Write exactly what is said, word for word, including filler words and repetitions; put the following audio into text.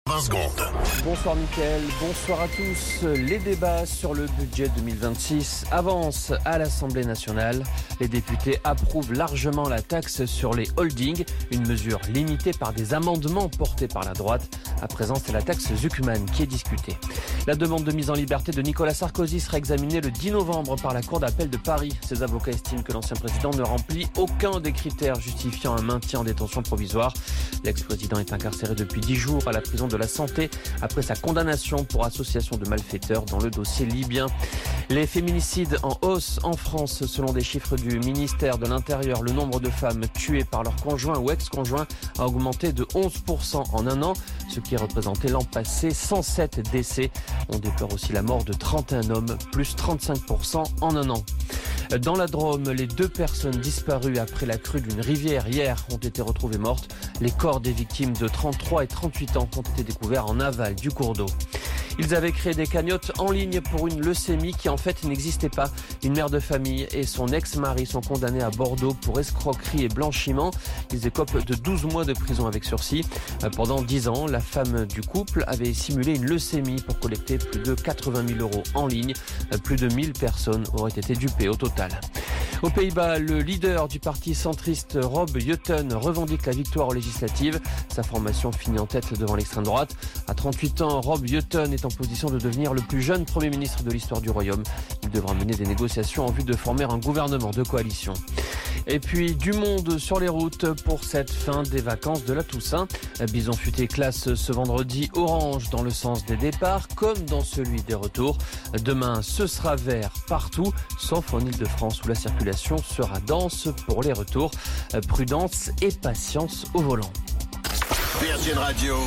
vingt secondes. Bonsoir Mickaël, bonsoir à tous. Les débats sur le budget deux mille vingt-six avancent à l'Assemblée nationale. Les députés approuvent largement la taxe sur les holdings, une mesure limitée par des amendements portés par la droite. À présent, c'est la taxe Zuckman qui est discutée. La demande de mise en liberté de Nicolas Sarkozy sera examinée le dix novembre par la Cour d'appel de Paris. Ses avocats estiment que l'ancien président ne remplit aucun des critères justifiant un maintien en détention provisoire. L'ex-président est incarcéré depuis dix jours à la prison de la Santé après sa condamnation pour association de malfaiteurs dans le dossier libyen. Les féminicides en hausse en France. Selon des chiffres du ministère de l'Intérieur, le nombre de femmes tuées par leur conjoint ou ex-conjoint a augmenté de onze pour cent en un an, ce qui représentait l'an passé cent sept décès. On déplore aussi la mort de trente et un hommes, plus trente-cinq pour cent en un an. Dans la Drôme, les deux personnes disparues après la crue d'une rivière hier ont été retrouvées mortes. Les corps des victimes de trente-trois et trente-huit ans ont été découverts en aval du cours d'eau. Ils avaient créé des cagnottes en ligne pour une leucémie qui en fait n'existait pas. Une mère de famille et son ex-mari sont condamnés à Bordeaux pour escroquerie et blanchiment. Ils écopent de douze mois de prison avec sursis. Pendant dix ans, la femme du couple avait simulé une leucémie pour collecter plus de quatre-vingt mille euros en ligne. Plus de mille personnes auraient été dupées au total. Aux Pays-Bas, le leader du parti centriste Rob Jetten revendique la victoire aux législatives. Sa formation finit en tête devant l'extrême droite. À trente-huit ans, Rob Jetten est en position de devenir le plus jeune Premier ministre de l'histoire du Royaume. Il devra mener des négociations en vue de former un gouvernement de coalition. Et puis du monde sur les routes pour cette fin des vacances de la Toussaint. Bison Futé classe ce vendredi orange dans le sens des départs comme dans celui des retours. Demain, ce sera vert partout, sauf en Ile-de-France où la circulation sera dense pour les retours. Prudence et patience au volant. Virgin Radio.